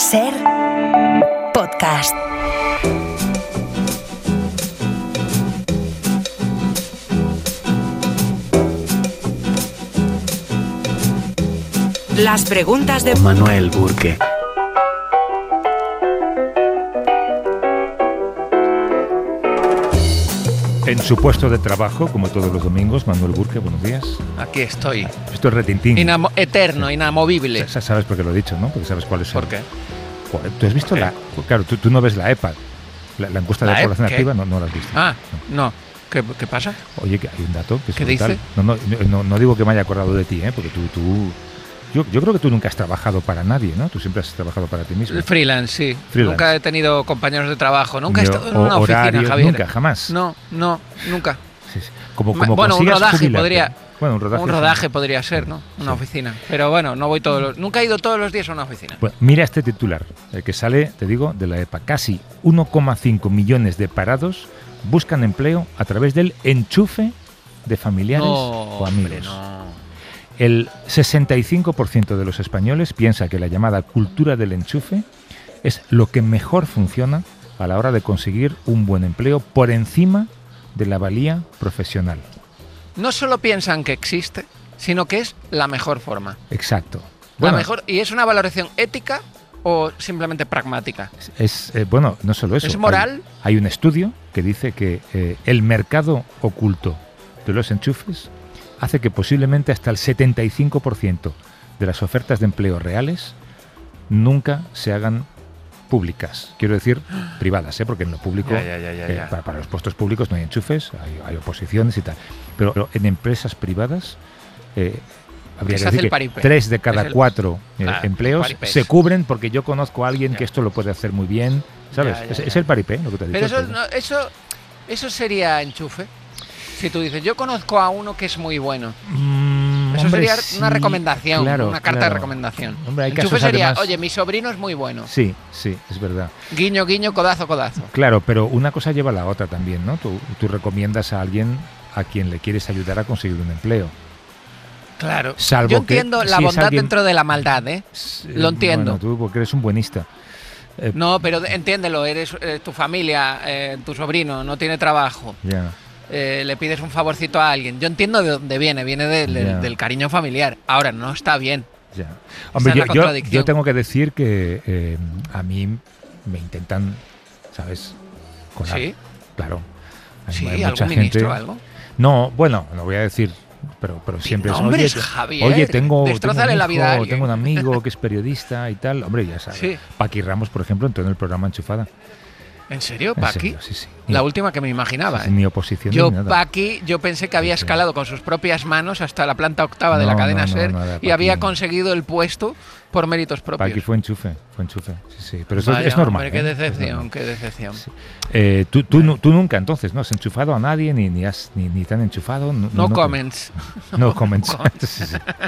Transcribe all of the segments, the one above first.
Ser podcast. Las preguntas de Manuel Burke. En su puesto de trabajo, como todos los domingos, Manuel Burke, buenos días. Aquí estoy. Esto es retintín. Eterno, inamovible. Sabes por qué lo he dicho, ¿no? Porque sabes cuál es el... ¿Por qué? Joder, ¿tú has visto la...? Claro, tú no ves la EPA. La encuesta de población activa no la has visto. Ah, no. ¿Qué pasa? Oye, que hay un dato que es ¿Qué brutal. dice? No digo que me haya acordado de ti, porque tú... Yo creo que tú nunca has trabajado para nadie, ¿no? Tú siempre has trabajado para ti mismo. Freelance, sí. Freelance. Nunca he tenido compañeros de trabajo. Nunca he estado en una horarios, oficina, Javier. Nunca, jamás. No, nunca. Sí. Como Bueno, un rodaje jubilarte. podría... Bueno, un rodaje podría ser, ¿no? Una Sí. oficina. Pero bueno, no voy nunca he ido todos los días a una oficina. Bueno, mira este titular, el que sale, te digo, de la EPA. Casi 1,5 millones de parados buscan empleo a través del enchufe de familiares o amigos. Hombre, no. El 65% de los españoles piensa que la llamada cultura del enchufe es lo que mejor funciona a la hora de conseguir un buen empleo por encima de la valía profesional. No solo piensan que existe, sino que es la mejor forma. Exacto. La mejor, ¿y es una valoración ética o simplemente pragmática? Bueno, no solo eso. ¿Es moral? Hay un estudio que dice que el mercado oculto de los enchufes hace que posiblemente hasta el 75% de las ofertas de empleo reales nunca se hagan públicas. Quiero decir, privadas, porque en lo público, Ya. para los puestos públicos no hay enchufes, hay oposiciones y tal. Pero en empresas privadas habría que decir que 3 de cada 4 empleos se cubren porque yo conozco a alguien que esto lo puede hacer muy bien, ¿sabes? Es el paripé, lo que te he dicho. Pero eso sería enchufe. Si tú dices, yo conozco a uno que es muy bueno. Eso sería una recomendación, una carta de recomendación. Hombre, hay enchufe casos, sería, además... oye, mi sobrino es muy bueno. Sí, es verdad. Guiño, guiño, codazo, codazo. Claro, pero una cosa lleva a la otra también, ¿no? Tú recomiendas a alguien a quien le quieres ayudar a conseguir un empleo. Claro. Salvo yo entiendo que, la si bondad alguien... dentro de la maldad, ¿eh? Lo entiendo. Bueno, tú porque eres un buenista. No, pero entiéndelo, eres tu familia, tu sobrino no tiene trabajo. Ya. Le pides un favorcito a alguien. Yo entiendo de dónde viene del cariño familiar. Ahora, no está bien. Ya. Hombre, yo tengo que decir que a mí me intentan, ¿sabes? Colar. ¿Sí? Claro. ¿Sí? Hay ¿Algún ministro o algo? No, bueno, no voy a decir, pero siempre es, oye, tengo la vida tengo un amigo que es periodista y tal. Hombre, ya sabes. Sí. Paqui Ramos, por ejemplo, entró en el programa Enchufada. ¿En serio, Paqui? Sí. La última que me imaginaba. Ni oposición Yo, ni nada. Paqui, yo pensé que había escalado con sus propias manos hasta la planta octava de la cadena SER y había conseguido el puesto por méritos propios. Paqui fue enchufe. Sí. Pero eso Vaya, es normal. Hombre, qué decepción. Sí. Tú nunca, entonces, no has enchufado a nadie, ni te han enchufado. No comments. No comments. Sí.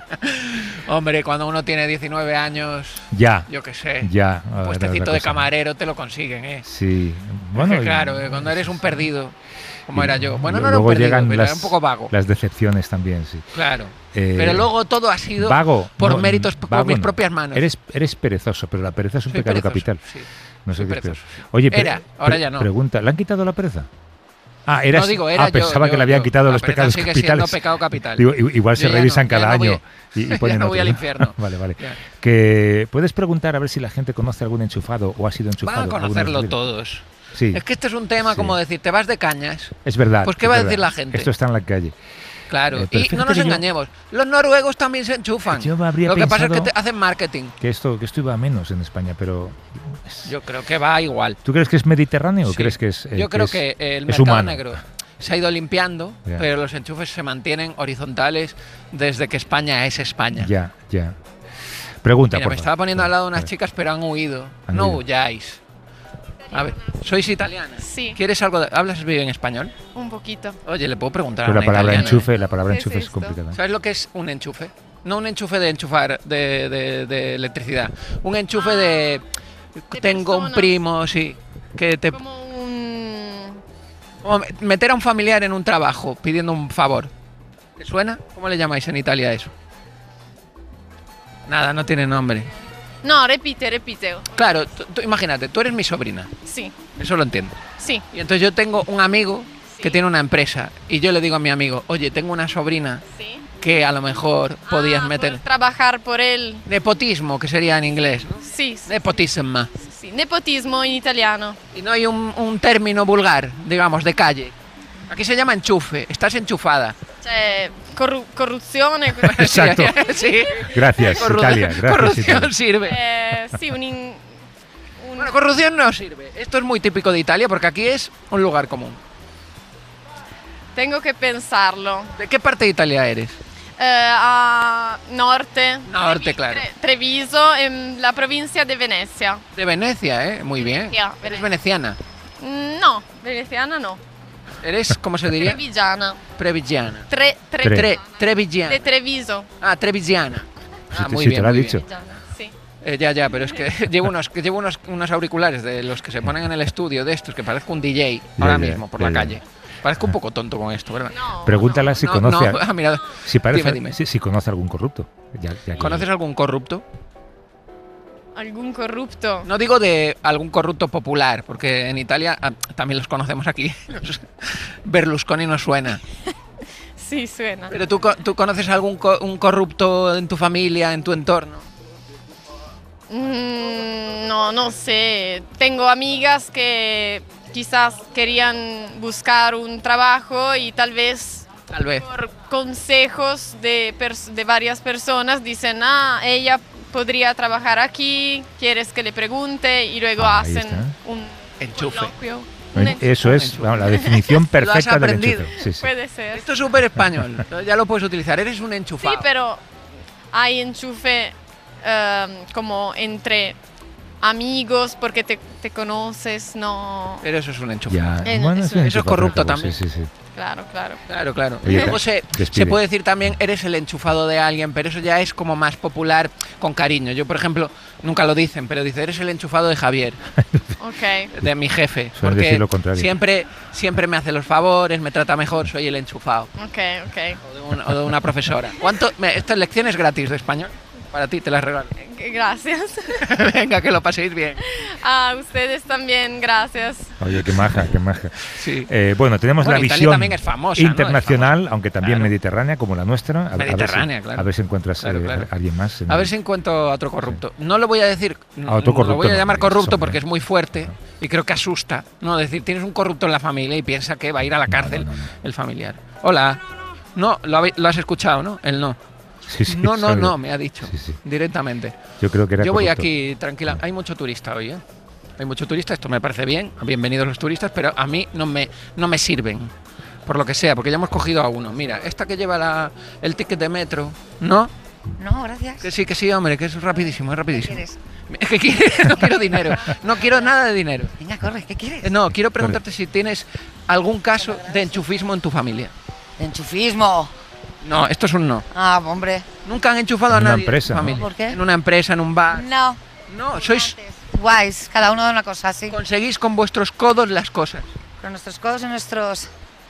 Hombre, cuando uno tiene 19 años, yo qué sé, un puestecito de camarero te lo consiguen, ¿eh? Sí. Bueno, claro, cuando eres un perdido, como era yo. Bueno, no era luego un perdido, llegan pero era un poco vago. Las decepciones también, sí. Claro. Pero luego todo ha sido por méritos, por mis propias manos. Eres perezoso, pero la pereza es un pecado capital. Sí. No sé qué es peor. Sí. Oye, ahora ya no. Pregunta, ¿le han quitado la pereza? Pensaba yo, que le habían quitado los pecados sigue capitales. Siendo pecado capital. Digo, igual se revisan cada año y ponen ya no voy al infierno. Vale. Que puedes preguntar a ver si la gente conoce algún enchufado o ha sido enchufado. Van a conocerlo todos. Sí. Es que este es un tema como decir, te vas de cañas. Es verdad. Pues ¿qué va a decir la gente? Esto está en la calle. Claro, y no nos engañemos. Los noruegos también se enchufan. Lo que pasa es que hacen marketing. Que esto iba menos en España, pero... Yo creo que va igual. ¿Tú crees que es mediterráneo o crees que es Yo creo que el mercado negro se ha ido limpiando, pero los enchufes se mantienen horizontales desde que España es España. Ya. Pregunta, Mira, me estaba poniendo al lado unas chicas, pero han huido. No huyáis. A ver, ¿sois italiana? Sí. ¿Quieres algo ¿Hablas bien español? Un poquito. Oye, ¿le puedo preguntar pero a una italiana? La palabra enchufe es complicada. ¿Sabes lo que es un enchufe? No un enchufe de enchufar de electricidad. Un enchufe de tengo un primo, sí, que te... Como un... Como meter a un familiar en un trabajo pidiendo un favor. ¿Te suena? ¿Cómo le llamáis en Italia eso? Nada, no tiene nombre. No, repite. Claro, tú imagínate, tú eres mi sobrina. Sí, Eso lo entiendo. sí. Y entonces yo tengo un amigo que Sí. tiene una empresa y yo le digo a mi amigo, oye, tengo una sobrina Sí. que a lo mejor podías meter... Por trabajar por él. Nepotismo, que sería en inglés, ¿no? Sí, sí, Nepotism. sí. Nepotismo en italiano. Y no hay un término vulgar, digamos, de calle. Aquí se llama enchufe, estás enchufada. Cioè, corruzione. Exacto. Sí. Gracias, Italia. Gracias, Corrupción Italia. sirve. Sì, Bueno, corrupción no sirve. Esto es muy típico de Italia porque aquí es un lugar común. Tengo que pensarlo. ¿De qué parte de Italia eres? A norte. Norte, claro. Treviso, en la provincia de Venecia. De Venecia, ¿eh? Muy bien. Venecia, Eres Venecia. veneciana. No, veneciana no. Eres, ¿cómo se diría? Trevigiana. Trevigiana. Trevigiana. De Treviso. Ah, Trevigiana. Ah, muy Sí, bien. te lo ha muy dicho. bien. Trevigiana, sí. Ya, pero es que llevo unos auriculares de los que se ponen en el estudio de estos, que parezco un DJ ahora mismo por la ya. calle. Parezco un poco tonto con esto, ¿verdad? No, Pregúntala si No, conoce. no, mira, Si parece, dime. si conoce algún corrupto. Ya que- ¿conoces algún corrupto? algún corrupto. No digo de algún corrupto popular, porque en Italia también los conocemos aquí. Berlusconi no suena. Sí, suena. Pero tú conoces algún un corrupto en tu familia, en tu entorno. No, no sé. Tengo amigas que quizás querían buscar un trabajo y tal vez por consejos de varias personas dicen, ella podría trabajar aquí, quieres que le pregunte y luego Ahí hacen está. un Enchufe. coloquio. Un Eso Un es enchufe. vamos, la definición perfecta del aprendido. enchufe. Sí, sí. Puede ser. Esto es súper español. Ya lo puedes utilizar. Eres un enchufado. Sí, pero hay enchufe como entre amigos porque te conoces, no. Pero eso es un enchufe. Ya, Eso- bueno, eso un es enchufe corrupto al cabo, también. Sí, sí, sí. Claro, claro. Claro. Oye, Luego se despide. puede decir también, eres el enchufado de alguien, pero eso ya es como más popular con cariño. Yo, por ejemplo, nunca lo dicen, pero dice, eres el enchufado de Javier, Ok. de mi jefe. Suelen Porque decir lo contrario. siempre me hace los favores, me trata mejor, soy el enchufado. Ok. O de una profesora. Estas lecciones gratis de español, para ti te las regalo. Gracias. Venga, que lo paséis bien. A ustedes también, gracias. Oye, qué maja, qué maja. Sí. Bueno, tenemos Bueno, la Italia visión también es famosa, ¿no? internacional, Es famosa. aunque también Claro. mediterránea, como la nuestra. Mediterránea, a claro. ver si encuentras Claro. a alguien más. A ver si encuentro a otro corrupto. No lo voy a decir, A otro lo corrupto voy a no, llamar digas, corrupto hombre. porque es muy fuerte y creo que asusta. No, decir, tienes un corrupto en la familia y piensa que va a ir a la cárcel no. el familiar. Hola. No, lo has escuchado, ¿no? Él no. Sí, sí, No, sabía. me ha dicho Sí, sí. directamente. Yo creo que era Yo voy corrupto. aquí tranquila. Hay mucho turista hoy, ¿eh? Hay mucho turista, esto me parece bien. Bienvenidos los turistas, pero a mí no me sirven. Por lo que sea, porque ya hemos cogido a uno. Mira, esta que lleva el ticket de metro, ¿no? No, gracias. Que sí, hombre, que es rapidísimo, es rapidísimo. ¿Qué quieres? ¿Qué quieres? No quiero dinero. No quiero nada de dinero. Venga, corre, ¿qué quieres? No, quiero preguntarte si tienes algún caso de enchufismo en tu familia. De enchufismo. No, esto es un no. Ah, hombre. Nunca han enchufado a En una nadie empresa, en tu ¿no? familia. ¿Por qué? En una empresa, en un bar. No. No, sois Guays, cada uno de una cosa así. conseguís con vuestros codos las cosas. Con nuestros codos y nuestros...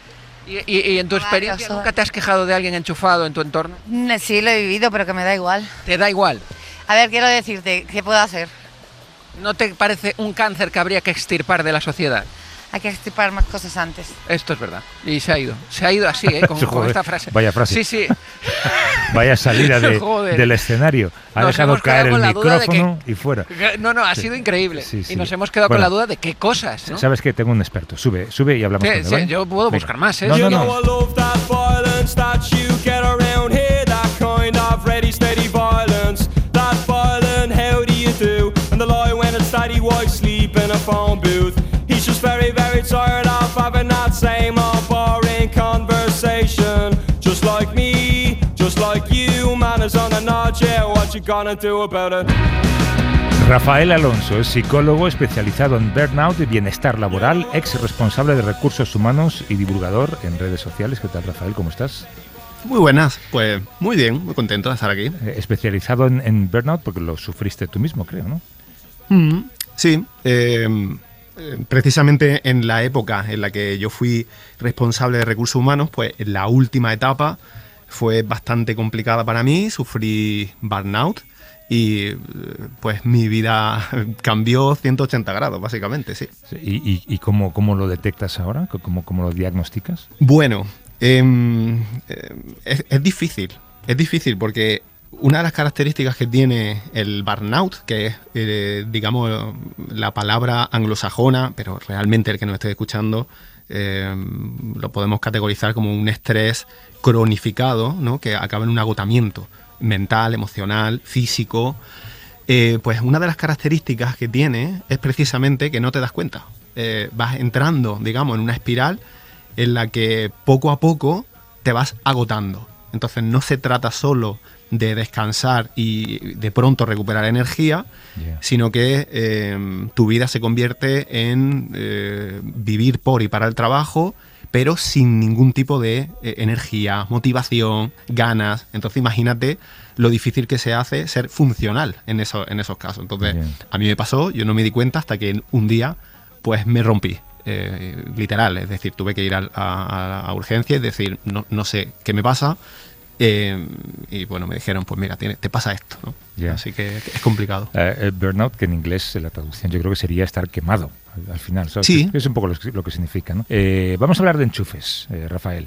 Y en tu experiencia, Varios, ¿nunca te has quejado de alguien enchufado en tu entorno? Sí, lo he vivido, pero que me da igual. Te da igual. A ver, quiero decirte, ¿qué puedo hacer? ¿No te parece un cáncer que habría que extirpar de la sociedad? Hay que extirpar más cosas antes. Esto es verdad. Y se ha ido. Se ha ido así, con Joder, esta frase. vaya frase. Sí, sí. Vaya salida Joder. del escenario. Ha Nos dejado hemos quedado caer el con la duda de micrófono y fuera. No, ha sido increíble. Sí, sí. Y nos hemos quedado Bueno. con la duda de qué cosas, ¿no? Sabes que tengo un experto. Sube y hablamos Sí, con él, sí, ¿vale? yo puedo Venga. buscar más, ¿eh? No, Yo no, You know I love that violence that you get around here, that kind of ready, steady violence. That violent, how do you do? And the lie when it's daddy white sleep in a phone booth. He's just very, very tired of having that same old boring conversation. Just like me, just like you, manners on a notch, yeah, what you gonna do about it? Rafael Alonso es psicólogo especializado en burnout y bienestar laboral, ex responsable de recursos humanos y divulgador en redes sociales. ¿Qué tal, Rafael? ¿Cómo estás? Muy buenas, pues muy bien, muy contento de estar aquí. Especializado en burnout porque lo sufriste tú mismo, creo, ¿no? Sí, precisamente en la época en la que yo fui responsable de recursos humanos, pues en la última etapa fue bastante complicada para mí, sufrí burnout y pues mi vida cambió 180 grados, básicamente, sí. ¿Y cómo lo detectas ahora? ¿Cómo lo diagnosticas? Bueno, es difícil. Es difícil porque una de las características que tiene el burnout, que es, digamos, la palabra anglosajona, pero realmente el que nos esté escuchando lo podemos categorizar como un estrés cronificado, ¿no? Que acaba en un agotamiento mental, emocional, físico. Pues una de las características que tiene es precisamente que no te das cuenta. Vas entrando, digamos, en una espiral en la que poco a poco te vas agotando. Entonces no se trata solo de descansar y de pronto recuperar energía, sino que tu vida se convierte en vivir por y para el trabajo, pero sin ningún tipo de energía, motivación, ganas. Entonces imagínate lo difícil que se hace ser funcional en esos casos. Entonces a mí me pasó, yo no me di cuenta hasta que un día pues me rompí. Literal, es decir, tuve que ir a urgencia y decir, no sé qué me pasa. Y bueno, me dijeron, pues mira, te pasa esto, ¿no? Así que es complicado. Burnout, que en inglés la traducción yo creo que sería estar quemado al final, ¿sabes? Sí. Es un poco lo que significa, ¿no? Vamos a hablar de enchufes, Rafael.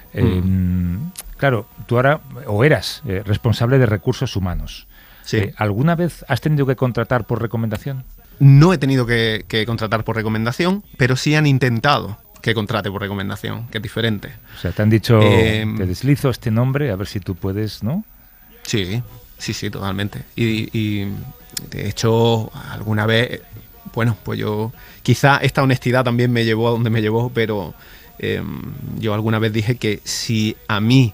Claro, tú ahora, o eras responsable de recursos humanos. Sí. ¿Alguna vez has tenido que contratar por recomendación? No he tenido que contratar por recomendación, pero sí han intentado que contrate por recomendación, que es diferente. O sea, te han dicho, te deslizo este nombre, a ver si tú puedes, ¿no? Sí, totalmente. Y de hecho, alguna vez, bueno, pues yo, quizá esta honestidad también me llevó a donde me llevó, pero yo alguna vez dije que si a mí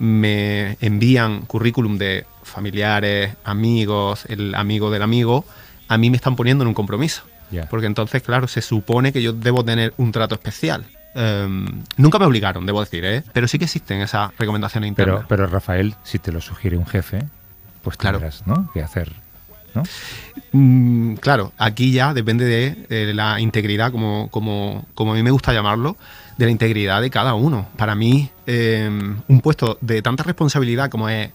me envían currículum de familiares, amigos, el amigo del amigo, a mí me están poniendo en un compromiso. Porque entonces, claro, se supone que yo debo tener un trato especial. Nunca me obligaron, debo decir, pero sí que existen esas recomendaciones internas. Pero Rafael, si te lo sugiere un jefe, pues tendrás, ¿no?, que hacer, ¿no? Claro, aquí ya depende de la integridad, como a mí me gusta llamarlo, de la integridad de cada uno. Para mí, un puesto de tanta responsabilidad como es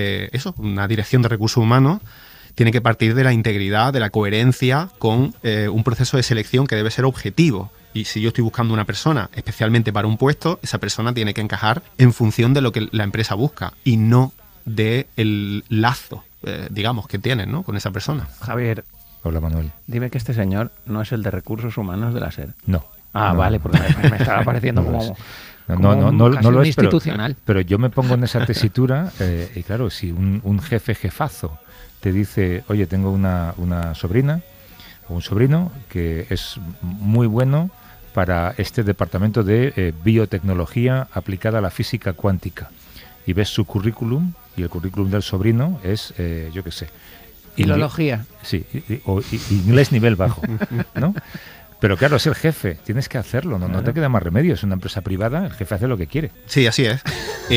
una dirección de recursos humanos, tiene que partir de la integridad, de la coherencia con un proceso de selección que debe ser objetivo. Y si yo estoy buscando una persona especialmente para un puesto, esa persona tiene que encajar en función de lo que la empresa busca y no del lazo, digamos, que tienen, ¿no?, con esa persona. Javier. Hola, Manuel. Dime que este señor no es el de recursos humanos de la SER. No. Vale, porque me estaba pareciendo como... No lo es, institucional. Pero yo me pongo en esa tesitura y claro, si un jefazo te dice, oye, tengo una sobrina o un sobrino que es muy bueno para este departamento de biotecnología aplicada a la física cuántica, y ves su currículum, y el currículum del sobrino es, yo qué sé... Filología. Sí, o inglés nivel bajo, ¿no? Pero claro, es el jefe, tienes que hacerlo, no te queda más remedio, es una empresa privada, el jefe hace lo que quiere. Sí, así es.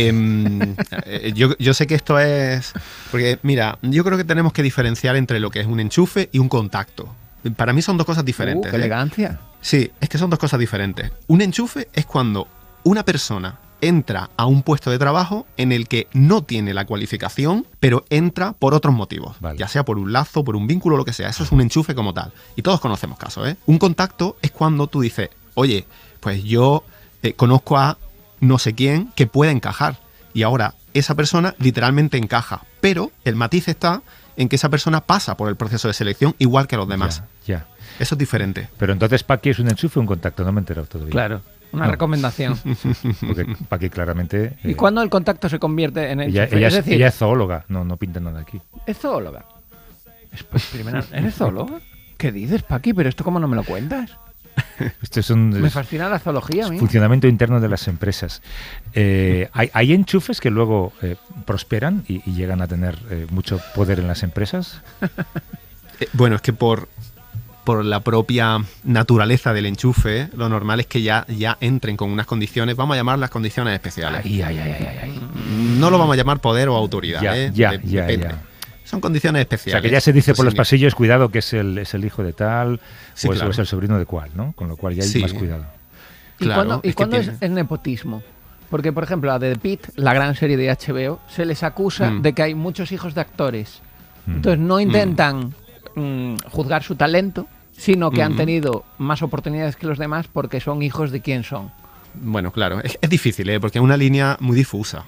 Yo sé que esto es... Porque, mira, yo creo que tenemos que diferenciar entre lo que es un enchufe y un contacto. Para mí son dos cosas diferentes. ¡Qué elegancia! Sí, es que son dos cosas diferentes. Un enchufe es cuando una persona entra a un puesto de trabajo en el que no tiene la cualificación, pero entra por otros motivos, ya sea por un lazo, por un vínculo, lo que sea. Eso es un enchufe como tal. Y todos conocemos casos, ¿eh? Un contacto es cuando tú dices, oye, pues yo conozco a no sé quién que puede encajar. Y ahora esa persona literalmente encaja. Pero el matiz está en que esa persona pasa por el proceso de selección igual que los demás. Ya. Eso es diferente. Pero entonces, Paqui, ¿es un enchufe o un contacto? No me he enterado todavía. Claro. Una recomendación. Porque Paqui claramente... ¿Y cuándo el contacto se convierte en ella es zoóloga, no pinta nada aquí. ¿Es zoóloga? ¿Eres zoóloga? ¿Qué dices, Paqui? ¿Pero esto cómo no me lo cuentas? Me fascina la zoología a mí. Funcionamiento interno de las empresas. ¿Hay enchufes que luego prosperan y llegan a tener mucho poder en las empresas? Bueno, es que por la propia naturaleza del enchufe, lo normal es que ya entren con unas condiciones, vamos a llamar las condiciones especiales. No lo vamos a llamar poder o autoridad. Depende. Son condiciones especiales. O sea, que ya se dice por los pasillos, cuidado, que es el hijo de tal, sí, o claro. es el sobrino de cual, ¿no? Con lo cual ya hay más cuidado. ¿Y cuándo es el nepotismo? Porque, por ejemplo, a The Pitt, la gran serie de HBO, se les acusa de que hay muchos hijos de actores. Entonces no intentan juzgar su talento, sino que han tenido más oportunidades que los demás porque son hijos de quién son. Bueno, claro, es difícil, porque es una línea muy difusa.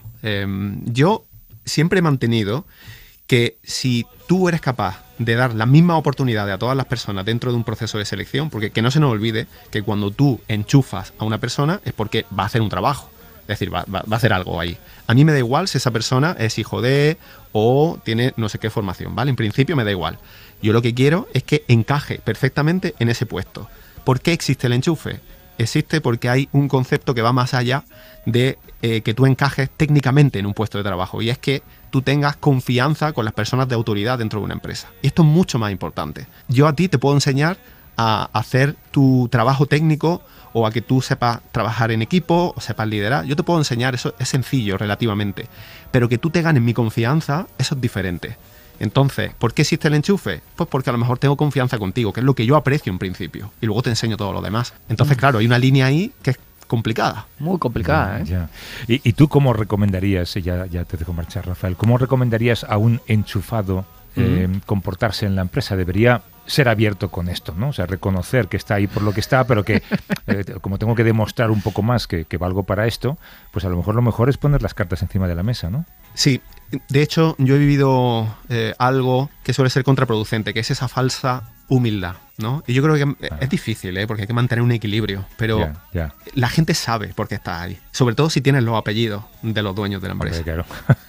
Yo siempre he mantenido que si tú eres capaz de dar la misma oportunidad a todas las personas dentro de un proceso de selección, porque que no se nos olvide que cuando tú enchufas a una persona es porque va a hacer un trabajo, es decir, va a hacer algo ahí. A mí me da igual si esa persona es hijo de o tiene no sé qué formación, ¿vale? En principio me da igual. Yo lo que quiero es que encaje perfectamente en ese puesto. ¿Por qué existe el enchufe? Existe porque hay un concepto que va más allá de que tú encajes técnicamente en un puesto de trabajo, y es que tú tengas confianza con las personas de autoridad dentro de una empresa. Y esto es mucho más importante. Yo a ti te puedo enseñar a hacer tu trabajo técnico o a que tú sepas trabajar en equipo o sepas liderar. Yo te puedo enseñar, eso es sencillo relativamente. Pero que tú te ganes mi confianza, eso es diferente. Entonces, ¿por qué existe el enchufe? Pues porque a lo mejor tengo confianza contigo, que es lo que yo aprecio en principio, y luego te enseño todo lo demás. Entonces, claro, hay una línea ahí que es complicada. Muy complicada, ¿eh? Ya. ¿Y tú cómo recomendarías, ya te dejo marchar, Rafael, cómo recomendarías a un enchufado comportarse en la empresa? Debería ser abierto con esto, ¿no? O sea, reconocer que está ahí por lo que está, pero que como tengo que demostrar un poco más que valgo para esto, pues a lo mejor es poner las cartas encima de la mesa, ¿no? Sí, de hecho yo he vivido algo que suele ser contraproducente, que es esa falsa humildad, ¿no? Y yo creo que es difícil, porque hay que mantener un equilibrio, pero la gente sabe por qué estás ahí, sobre todo si tienes los apellidos de los dueños de la empresa. Claro.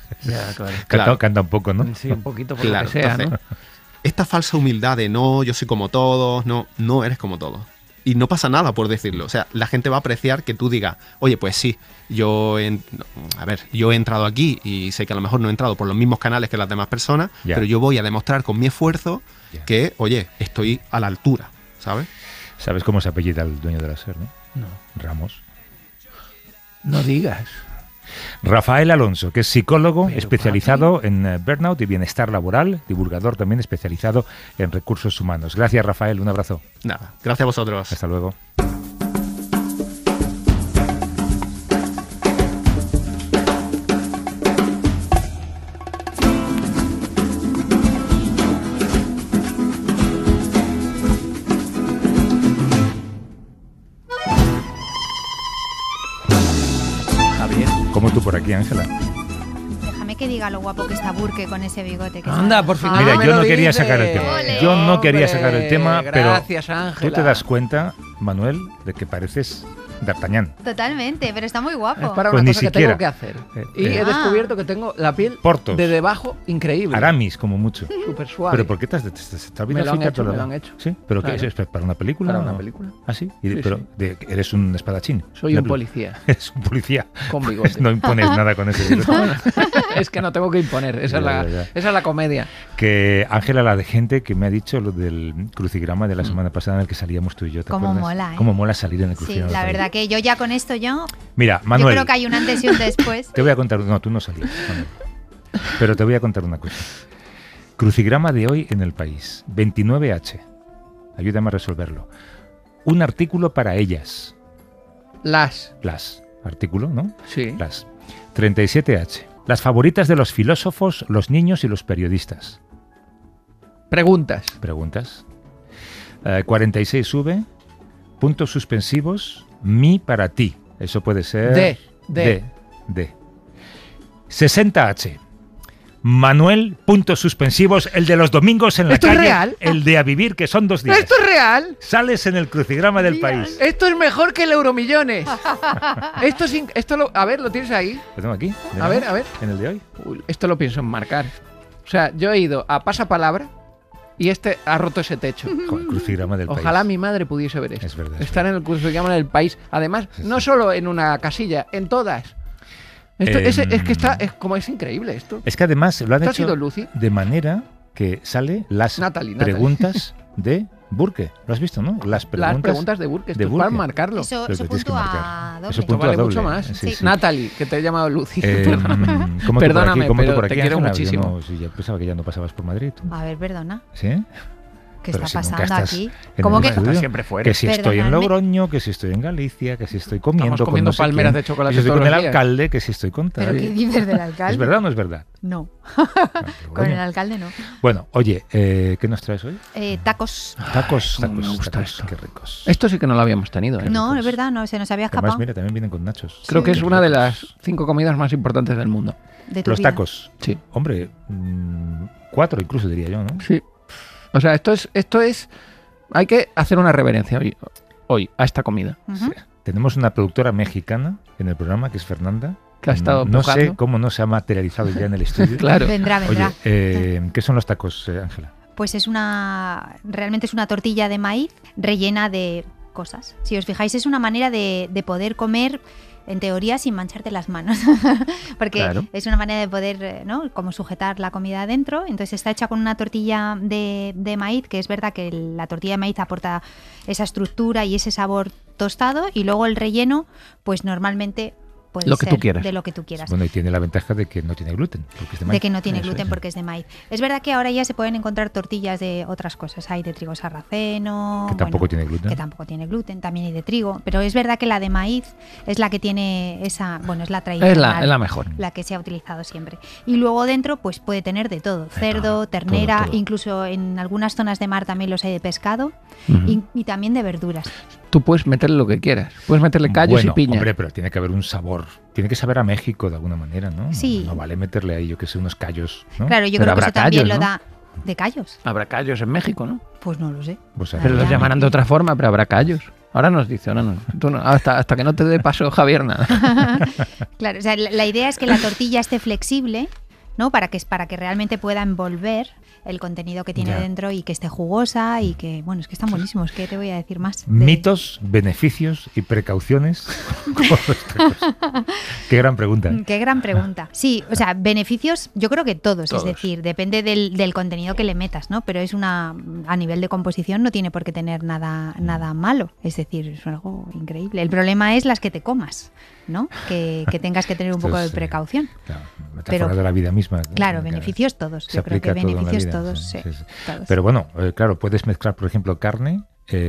Claro. Canta un poco, ¿no? Sí, un poquito por lo que sea, entonces, ¿no? Esta falsa humildad de no, yo soy como todos, no eres como todos. Y no pasa nada por decirlo. O sea, la gente va a apreciar que tú digas, oye, pues sí, yo he entrado aquí y sé que a lo mejor no he entrado por los mismos canales que las demás personas, pero yo voy a demostrar con mi esfuerzo que, oye, estoy a la altura, ¿sabes? ¿Sabes cómo se apellida el dueño de la SER, no? No. Ramos. No digas. Rafael Alonso, que es psicólogo especializado en burnout y bienestar laboral, divulgador también especializado en recursos humanos. Gracias, Rafael, un abrazo. Nada, gracias a vosotros. Hasta luego. ¿Cómo tú por aquí, Ángela? Déjame que diga lo guapo que está Burke con ese bigote. Que anda, por fin. Mira, yo no quería sacar el tema. Yo no quería sacar el tema, gracias, pero Ángela. tú te das cuenta, Manuel, de que pareces D'Artagnan. Totalmente, pero está muy guapo. Es para Pues una ni cosa siquiera. que tengo que hacer. Y he descubierto que tengo la piel Portos. de debajo increíble. Aramis, como mucho. Súper suave. ¿Pero por qué te has Me lo han hecho. ¿Sí? ¿Pero qué es? ¿Para una película? Para una película. ¿Ah, sí? Sí, Pero ¿eres un espadachín? Soy un policía. Eres un policía. Con bigote. No impones nada con ese bigote. No, es que no tengo que imponer. Esa es la comedia. Que Ángela, la de gente que me ha dicho lo del crucigrama de la semana pasada en el que salíamos tú y yo, ¿te Cómo acuerdas? mola, ¿eh? Cómo mola salir en el Sí, crucigrama. la verdad que yo ya con esto Mira, Manuel. yo creo que hay un antes y un después. Te voy a contar, no, tú no salías, Manuel. Pero te voy a contar una cosa. Crucigrama de hoy en El País, 29H. Ayúdame a resolverlo. Un artículo para ellas. Las. Artículo, ¿no? Sí. Las. 37H. Las favoritas de los filósofos, los niños y los periodistas. Preguntas. 46V. Puntos suspensivos. Mi para ti. Eso puede ser... D. 60H. Manuel, puntos suspensivos, el de los domingos en la ¿Esto calle. es real? El de a vivir, que son 2 días. ¿Esto es real? Sales en el crucigrama del País. Esto es mejor que el Euromillones. A ver, ¿lo tienes ahí? Lo tengo aquí. A ver. En el de hoy. Uy, esto lo pienso enmarcar. O sea, yo he ido a Pasapalabra y este ha roto ese techo. Con el crucigrama del País. Ojalá mi madre pudiese ver esto. Es verdad. Estar en el crucigrama del País. Además, no solo en una casilla, en todas. Esto, es que es increíble esto. Es que además lo han ¿Esto ha hecho sido Lucy? de manera que sale las Natalie. preguntas de Burke. ¿Lo has visto, no? Las preguntas de Burke. Esto es para marcarlo. Eso Pero que tienes que puntúa marcar. doble. Eso Esto vale doble. mucho más. Sí. Natalie, que te he llamado Lucy. ¿Cómo Perdóname, ¿Cómo pero por aquí, te quiero Ángela? muchísimo. Yo pensaba que ya no pasabas por Madrid. ¿Tú? A ver, perdona. ¿Sí? ¿Qué Pero está si nunca pasando estás aquí? en ¿Cómo el que? estudio. Estás siempre fuera. Que si estoy en Perdonadme. Logroño, que si estoy en Galicia, que si estoy comiendo, Estamos comiendo con no sé palmeras quién, de chocolate que si estoy todos con el los días. alcalde, que si estoy con tal. ¿Pero qué dices del alcalde? ¿Es verdad o no es verdad? No, Ah, pero con bueno. el alcalde no. Bueno, oye, ¿qué nos traes hoy? Tacos. Tacos, cómo me tacos, gusta tacos, esto. qué ricos. Esto sí que no lo habíamos tenido. No, es verdad, no, se nos había Además, escapado mira, también vienen con nachos. Creo que es Qué una de ricos. las 5 comidas más importantes del mundo. de tu Los vida. tacos. Sí. Hombre, 4 incluso diría yo, ¿no? Sí. O sea, esto es. Hay que hacer una reverencia hoy a esta comida. Ujú. Sí. Tenemos una productora mexicana en el programa, que es Fernanda. Que ha estado No sé empujando. cómo no se ha materializado ya en el estudio. Claro. Vendrá. Oye, ¿qué son los tacos, Ángela? Pues realmente es una tortilla de maíz rellena de cosas. Si os fijáis, es una manera de poder comer, en teoría, sin mancharte las manos. Porque Claro. es una manera de poder, ¿no? Como sujetar la comida adentro. Entonces está hecha con una tortilla de maíz, que es verdad que la tortilla de maíz aporta esa estructura y ese sabor tostado. Y luego el relleno, pues normalmente puede Lo que ser tú quieras. de lo que tú quieras. Bueno, y tiene la ventaja de que no tiene gluten, porque es de maíz. De que no tiene Eso gluten es. porque es de maíz. Es verdad que ahora ya se pueden encontrar tortillas de otras cosas. Hay de trigo sarraceno. Que tampoco tiene gluten. Que tampoco tiene gluten. También hay de trigo. Pero es verdad que la de maíz es la que tiene esa... Bueno, es la tradicional. Es la mejor. La que se ha utilizado siempre. Y luego dentro pues puede tener de todo. Cerdo, ternera, todo. incluso en algunas zonas de mar también los hay de pescado. Ujú. Y también de verduras. Tú puedes meterle lo que quieras. Puedes meterle callos Bueno, y piña. hombre, pero tiene que haber un sabor. Tiene que saber a México de alguna manera, ¿no? Sí. No vale meterle ahí, yo que sé, unos callos, ¿no? Claro, yo Pero creo que habrá eso también callos, lo ¿no? da... ¿De callos? Habrá callos en México, ¿no? Pues no lo sé. O sea, Pero los ya. llamarán de otra forma, pero habrá callos. Ahora nos dice, ahora no. Tú no, hasta que no te dé paso, Javier, nada. Claro, o sea, la idea es que la tortilla esté flexible, ¿no? Para que realmente pueda envolver el contenido que tiene Ya. dentro y que esté jugosa y que, bueno, es que están buenísimos. ¿Qué te voy a decir más? Mitos, beneficios y precauciones. con los tacos. Qué gran pregunta. ¿eh? Qué gran pregunta. Sí, o sea, beneficios, yo creo que todos, Todos. es decir, depende del contenido que le metas, ¿no? Pero a nivel de composición no tiene por qué tener nada malo. Es decir, es algo increíble. El problema es las que te comas, ¿no? Que tengas que tener un Esto poco de es, precaución. Claro, metáfora Pero- de la vida misma. ¿no? Claro, beneficios todos. Se Yo creo que aplica todo en la beneficios vida, todos, sí, sí, sí, sí. todos. Pero bueno, claro, puedes mezclar, por ejemplo, carne,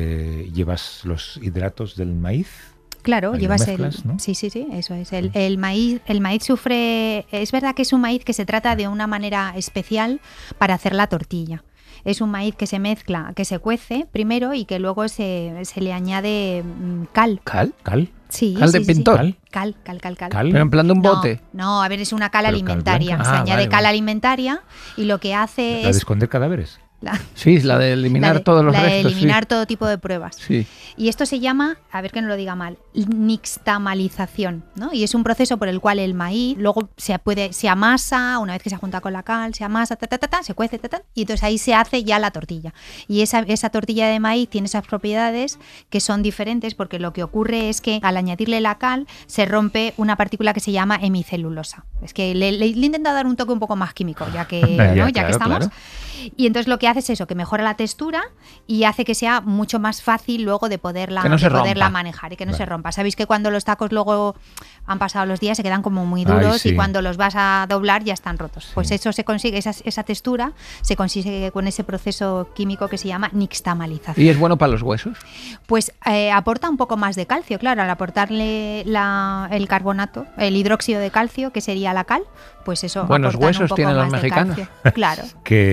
llevas los hidratos del maíz. Claro, Ahí lo llevas mezclas, ¿no? Sí, eso es. El maíz sufre... Es verdad que es un maíz que se trata de una manera especial para hacer la tortilla. Es un maíz que se mezcla, que se cuece primero y que luego se le añade cal. ¿Cal? ¿Cal? Sí, ¿Cal de sí, sí, sí. pintor? Cal. ¿Cal? Pero en plan de un No, bote. No, a ver, es una cal Pero cal alimentaria. blanca. Se Ah, añade vale, cal vale. alimentaria y lo que hace ¿La de es... esconder cadáveres? Sí, la de eliminar todos los la de restos. eliminar todo tipo de pruebas. Sí. Y esto se llama, a ver que no lo diga mal, nixtamalización, ¿no? Y es un proceso por el cual el maíz luego se amasa, una vez que se junta con la cal, se amasa, se cuece, y entonces ahí se hace ya la tortilla. Y esa tortilla de maíz tiene esas propiedades que son diferentes porque lo que ocurre es que al añadirle la cal se rompe una partícula que se llama hemicelulosa. Es que le he intentado dar un toque un poco más químico, ya que, Ya, ¿no? claro, que estamos. claro. Y entonces lo que hace es eso, que mejora la textura y hace que sea mucho más fácil luego de poderla, Que no se poderla rompa. manejar y que no Vale. se rompa. Sabéis que cuando los tacos luego han pasado los días se quedan como muy duros sí. y cuando los vas a doblar ya están rotos. Pues eso se consigue, esa textura se consigue con ese proceso químico que se llama nixtamalización. ¿Y es bueno para los huesos? Pues aporta un poco más de calcio, claro, al aportarle el carbonato, el hidróxido de calcio, que sería la cal, pues eso. Buenos aportan un huesos poco tienen los más de mexicanos. calcio. Claro.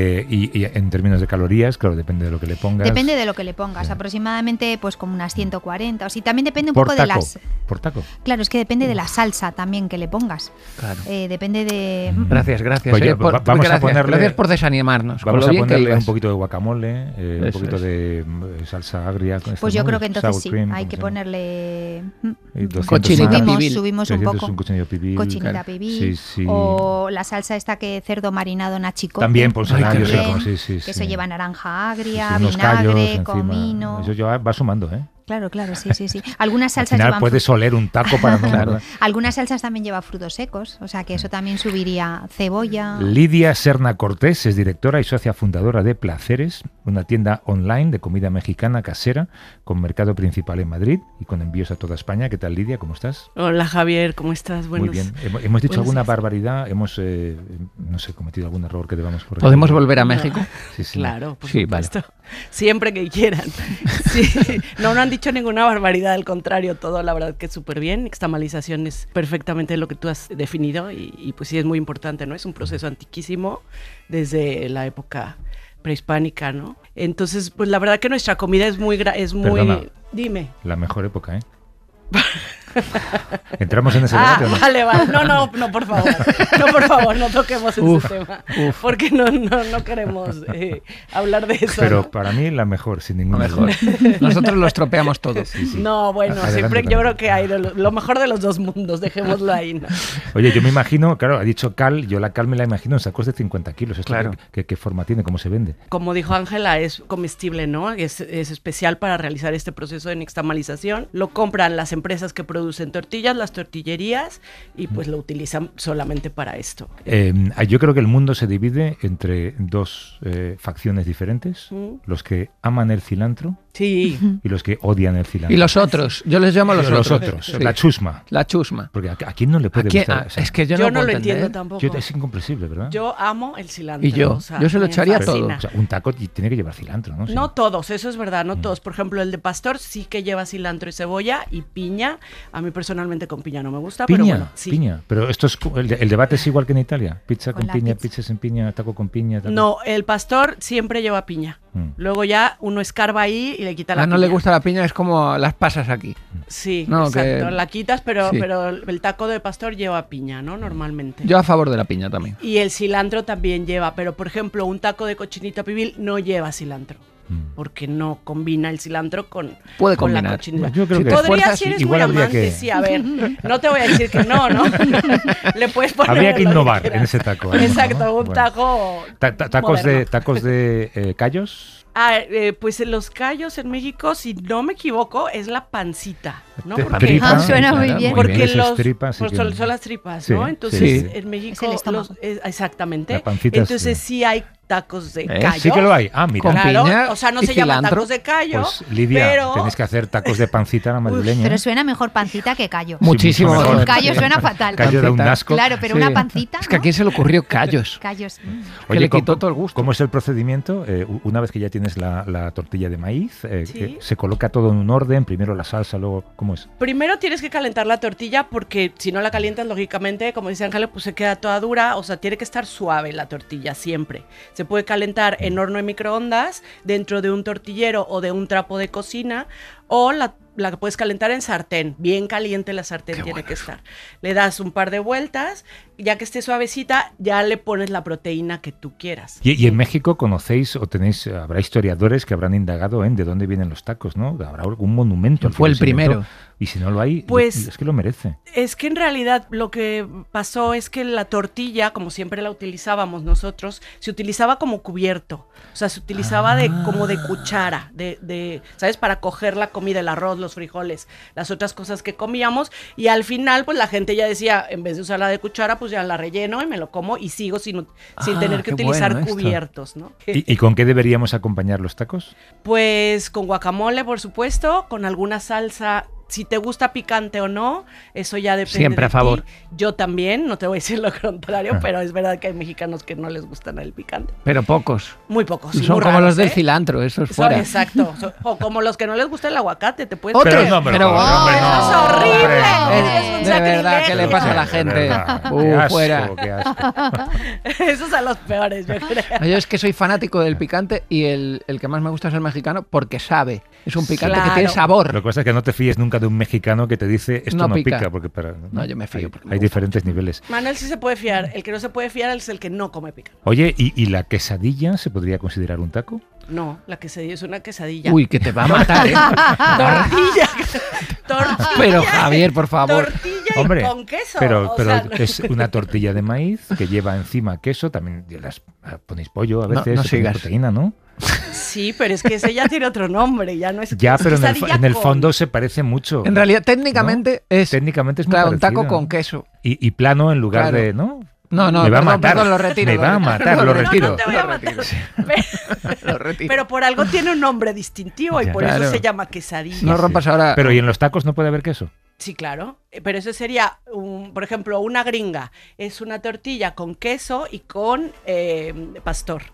Y en términos de calorías, claro, depende de lo que le pongas. Depende de lo que le pongas, Sí. aproximadamente pues como unas 140, o sí, también depende un por poco taco, de las... por taco. Claro, es que depende de la salsa también que le pongas. Claro. Depende de... Gracias. Pues ya, por, vamos a gracias, ponerle- gracias por desanimarnos. con Vamos lo a bien que ponerle un ibas. poquito de guacamole, un Eso poquito es. de salsa agria. con Pues esta, yo ¿no? creo que entonces Sour sí, cream, hay ¿cómo que se llama? ponerle... Y 200 Cochinita más. pibil. Subimos un 300 poco. un cochinillo pibil. Cochinita Claro. pibil. Sí, sí. O la salsa esta que cerdo marinado nachicote. También por Ay, qué salario, rico. sí. Que eso lleva naranja Sí, agria, unos callos vinagre, encima. comino... Eso ya va sumando, ¿eh? Claro, sí. Algunas Al salsas final llevan puedes oler un taco para no Claro. morder. Algunas salsas también llevan frutos secos, o sea que eso también subiría cebolla. Lidia Serna Cortés es directora y socia fundadora de Placeres, una tienda online de comida mexicana casera con mercado principal en Madrid y con envíos a toda España. ¿Qué tal, Lidia? ¿Cómo estás? Hola Javier, ¿cómo estás? Muy bien. Hemos dicho buenos alguna días. barbaridad, hemos, no sé, cometido algún error que debamos corregir. ¿Podemos volver a México? Sí, sí. Claro, por Sí, vale. supuesto. siempre que quieran. Sí. No han dicho ninguna barbaridad, al contrario, todo la verdad que es súper bien. Nixtamalización es perfectamente lo que tú has definido y pues sí es muy importante, ¿no? Es un proceso antiquísimo desde la época prehispánica, ¿no? Entonces, pues la verdad que nuestra comida es muy... Perdona, dime. La mejor época, ¿eh? ¿Entramos en ese debate o no? Vale, no, por favor, no toquemos ese tema, porque no queremos hablar de eso. Pero ¿no? para mí la mejor, sin ninguna mejor. duda. Nosotros lo estropeamos todo. Sí. No, bueno, Adelante, siempre Fernando. yo creo que hay lo mejor de los dos mundos, dejémoslo ahí, ¿no? Oye, yo me imagino, claro, ha dicho cal, yo la cal me la imagino en sacos de 50 kilos. ¿Esto Claro. ¿Qué forma tiene? ¿Cómo se vende? Como dijo Ángela, es comestible, ¿no? Es especial para realizar este proceso de nixtamalización. Lo compran las empresas que producen tortillas, las tortillerías, y pues lo utilizan solamente para esto. Yo creo que el mundo se divide entre dos facciones diferentes. Los que aman el cilantro Sí. y los que odian el cilantro. Y los otros, yo les llamo los otros. Sí. La chusma. La chusma. Porque ¿a quién no le puede gustar? O sea, Es que yo Yo no no puedo lo entender. entiendo tampoco. es incomprensible, ¿verdad? Yo amo el cilantro. Y yo se lo me echaría a todo. fascina. O sea, un taco tiene que llevar cilantro, ¿no? Sí. No todos, eso es verdad, no todos. Por ejemplo, el de pastor sí que lleva cilantro y cebolla y piña. A mí personalmente con piña no me gusta, pero Piña, bueno, sí. piña. Pero esto es el debate es igual que en Italia. Pizza Con con la piña, pizza. pizza sin piña, taco con piña. Taco... No, el pastor siempre lleva piña. Luego ya uno escarba ahí y le quita la A piña. no le gusta la piña, es como las pasas aquí. Sí, No, exacto. que- La quitas, pero, sí. pero el taco de pastor lleva piña, ¿no? Normalmente. Yo a favor de la piña también. Y el cilantro también lleva, pero por ejemplo, un taco de cochinita pibil no lleva cilantro. Porque no combina el cilantro con Puede con la combinar. cochinita. Yo creo Si que te Podría, esfuerzas, si eres igual muy habría amante, que- sí, a ver, no te voy a decir que no, ¿no? Le puedes poner Habría que lo innovar quieras. en ese taco. a lo mejor, Exacto, ¿no? un Bueno. taco Tacos de callos. Pues en los callos en México, si no me equivoco, es la pancita, ¿no? Te- Porque, tripa, suena muy bien. porque Ese es los tripa, sí pues que- son las tripas, Sí, ¿no? Entonces, sí. en México, Es el estómago. exactamente. La pancita es- Entonces sí hay tacos de callo. Sí que lo hay. Ah, mira. Con Claro, piña o sea, no y se llaman cilantro. tacos de callo, Pues Lidia, pero tenéis que hacer tacos de pancita a la madrileña. Pero suena mejor pancita que callo. Muchísimo mucho mejor. mejor. Callo Sí. suena fatal. Callo da un Pancita. asco. Claro, pero Sí. una pancita. Es que a ¿no? quién se le ocurrió callos. Callos. Que le quitó todo el gusto. ¿Cómo es el procedimiento? Una vez que ya tienes la tortilla de maíz, Sí. se coloca todo en un orden, primero la salsa, luego... ¿Cómo es? primero tienes que calentar la tortilla porque si no la calientas, lógicamente, como dice Ángel, pues se queda toda dura. O sea, tiene que estar suave la tortilla siempre. Se puede calentar en horno de microondas, dentro de un tortillero o de un trapo de cocina, o la puedes calentar en sartén. Bien caliente la sartén tiene que estar. Le das un par de vueltas, ya que esté suavecita, ya le pones la proteína que tú quieras. Y en México conocéis o habrá historiadores que habrán indagado en de dónde vienen los tacos, ¿no? Habrá algún monumento. al que Fue el los inventó. primero. Y si no lo hay, Pues- es que lo merece. Es que en realidad lo que pasó es que la tortilla, como siempre la utilizábamos nosotros, se utilizaba como cubierto. O sea, se utilizaba como de cuchara, ¿sabes? Para coger la comida, el arroz, los frijoles, las otras cosas que comíamos. Y al final, pues la gente ya decía, en vez de usarla de cuchara, pues ya la relleno y me lo como y sigo sin tener que qué utilizar bueno esto. cubiertos, ¿no? ¿Y con qué deberíamos acompañar los tacos? Pues con guacamole, por supuesto, con alguna salsa. Si te gusta picante o no, eso ya depende Siempre de a favor. ti. Yo también, no te voy a decir lo contrario, pero es verdad que hay mexicanos que no les gustan el picante. Pero pocos. Muy pocos. y Son muy como raros, los del ¿eh? cilantro, eso es Son- fuera. exacto. O como los que no les gusta el aguacate, te puedes Otros, creer. no, pero hombre, eso es no, horrible. hombre, Es un de verdad, ¿qué le sacrilegio. pasa a la De gente? verdad, qué asco, Fuera. qué asco. Esos son los peores, yo creo. Yo es que soy fanático del picante y el que más me gusta es el mexicano porque sabe. Es un picante que Claro. tiene sabor. Lo que pasa es que no te fíes nunca de un mexicano que te dice esto No no pica, pica. porque No, yo me fío porque me hay gusta. diferentes niveles. Manuel sí se puede fiar. El que no se puede fiar es el que no come picante. Oye, ¿y la quesadilla se podría considerar un taco? No, la quesadilla es una quesadilla. Uy, que te va a matar, ¿eh? Tortilla. Tortilla. Pero Javier, por favor. Tortilla Hombre, y con queso. pero o sea, no- es una tortilla de maíz que lleva encima queso, también ponéis pollo a No, veces, no se pone sigas. proteína, ¿no? Sí, pero es que ese ya tiene otro nombre, ya no es Ya, es pero quesadilla en el con- fondo se parece mucho. En realidad, técnicamente es Técnicamente es muy claro, un taco parecido. con queso. Y plano en lugar Claro. de, ¿no? No, me va a perdón, matar. perdón, lo retiro. Me va a matar, lo No, retiro. no te voy a matar. Lo retiro. Pero por algo tiene un nombre distintivo y Ya. por Claro. eso se llama quesadilla. No rompas ahora. Pero ¿y en los tacos no puede haber queso? Sí, claro. Pero eso sería, por ejemplo, una gringa. Es una tortilla con queso y con pastor.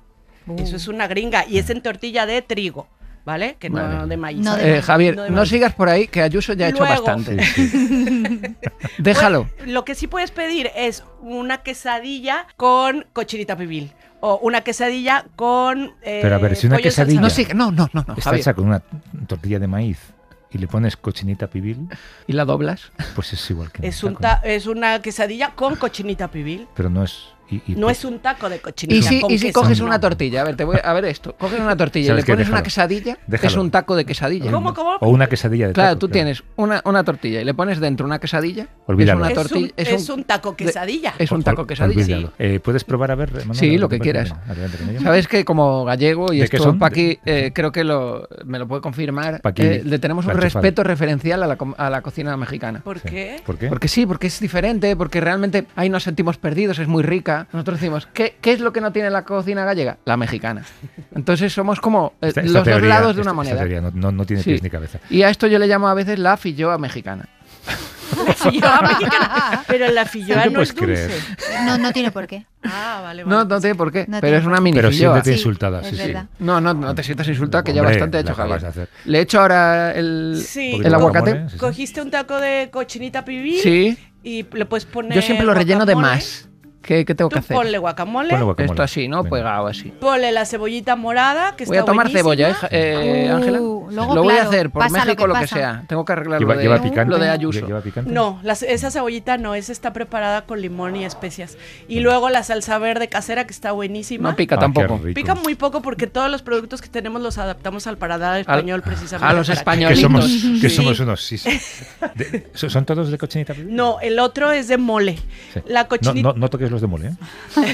Eso es una gringa y es en tortilla de trigo, ¿vale? Que no de maíz. No de Javier, no no sigas por ahí, que Ayuso ya ha hecho Luego. bastante. Déjalo. Pues, lo que sí puedes pedir es una quesadilla con cochinita pibil. O una quesadilla con. Pero a ver, si una pollo quesadilla- No, salsa. sigue, no, Está Javier. hecha con una tortilla de maíz y le pones cochinita pibil, ¿Y la doblas? pues es igual que Es, un un taco. es una quesadilla con cochinita pibil. Pero no es... No pues- es un taco de ¿Y cochinita. si, con y si queso, coges no. una tortilla? A ver esto. Coges una tortilla y le ¿Sabes qué? pones una Déjalo. quesadilla, Déjalo. es un taco de quesadilla. ¿Cómo? O una quesadilla de Claro, taco, tú tienes una tortilla y le pones dentro una quesadilla. Olvídalo. Es una Es tortilla. es un taco quesadilla. Es un taco quesadilla. Olvídalo. ¿Puedes probar a ver, Manuel? Sí, A ver lo qué que pasa. quieras. Venga, adelante con ello. Sabes que como gallego, y ¿De qué esto son? Paqui creo que me lo puede confirmar, Paqui, le tenemos un la enchufada. respeto referencial a la cocina mexicana. ¿Por Sí. qué? ¿Por qué? Porque sí, porque es diferente, porque realmente ahí nos sentimos perdidos, es muy rica. Nosotros decimos, ¿qué es lo que no tiene la cocina gallega? La mexicana. Entonces somos como Esta los teoría- dos lados de una esta moneda. teoría no tiene Sí. pies ni cabeza. Y a esto yo le llamo a veces la filloa mexicana. La filloa mexicana. Pero la filloa ¿Qué no es puedes dulce. creer? No tiene por qué. Ah, vale, vale. No tiene por qué, No pero tiene es por una qué. mini Pero filloa. siéntete Sí, insultada, es sí, sí. verdad. No te sientas insultado, que ya Hombre, bastante ha la hecho acabas Javier. de hacer. Le he hecho ahora el Sí. el aguacate. guacamole, sí. Cogiste un taco de cochinita pibil Sí, y le puedes poner. yo siempre lo relleno de guacamole. más. ¿Qué tengo que Tú hacer? ponle guacamole, Ponle guacamole. Esto así, ¿no? Venga. Pegado así. ponle la cebollita morada, que Voy a está tomar buenísima. cebolla, Ángela. luego, Lo voy a claro, hacer por pasa lo México, que lo que pasa. sea. Tengo que arreglar ¿Lleva, lo, lleva de, picante? lo de Ayuso. ¿Lleva picante? No, esa cebollita no, esa está preparada con limón y especias. Y luego la salsa verde casera, que está buenísima. No pica Ah, tampoco. qué rico. Pica muy poco porque todos los productos que tenemos los adaptamos al paladar español precisamente. a los para que- Que españolitos. somos, que Sí. somos unos... Sí, sí. ¿Son todos de cochinita pibil? No, el otro es de mole. Sí. La cochinita. No toques los de mole, ¿eh?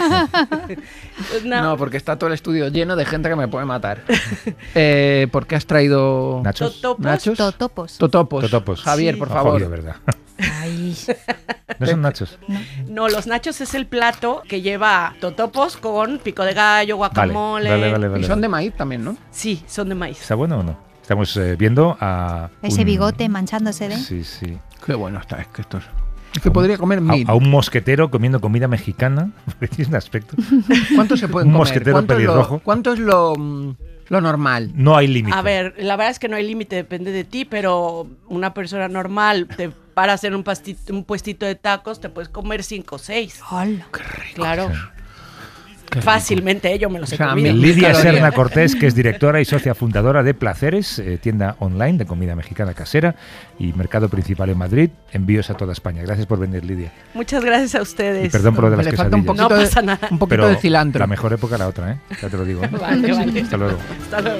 No, porque está todo el estudio lleno de gente que me puede matar. ¿Por qué has traído ¿Nachos? Totopos. nachos? Totopos. Totopos. Totopos. Javier, Sí. por No, favor. Fabio, ¿verdad? Ay. ¿No son nachos? No, los nachos es el plato que lleva totopos con pico de gallo, guacamole. Vale. Y son de maíz también, ¿no? Sí, son de maíz. ¿Está bueno o no? Estamos viendo a... Ese un- bigote manchándose de. Sí, sí. Qué bueno está, es que esto es que podría comer meat. A un mosquetero comiendo comida mexicana, porque tiene un aspecto. ¿Cuánto se puede Un comer? mosquetero ¿Cuánto es pelirrojo. ¿Cuánto es lo normal? No hay límite. A ver, la verdad es que no hay límite, depende de ti, pero una persona normal te para hacer un puestito de tacos te puedes comer 5 o 6. Hola. Claro. Sí. Fácilmente, yo me los he O sea, comido. Lidia Calorías. Serna Cortés, que es directora y socia fundadora de Placeres, tienda online de comida mexicana casera y mercado principal en Madrid. Envíos a toda España. Gracias por venir, Lidia. Muchas gracias a ustedes. Y perdón por lo de las Le falta un quesadillas. poquito, No pasa nada. un poquito Pero de cilantro. la mejor época la otra, ¿eh? Ya te lo digo. ¿eh? Vale, vale. Hasta luego. Hasta luego.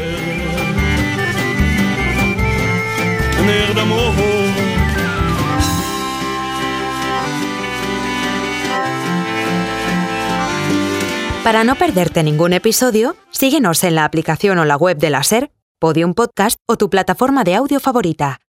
Een air d'amour. Para no perderte ningún episodio, síguenos en la aplicación o la web de la SER, Podium Podcast o tu plataforma de audio favorita.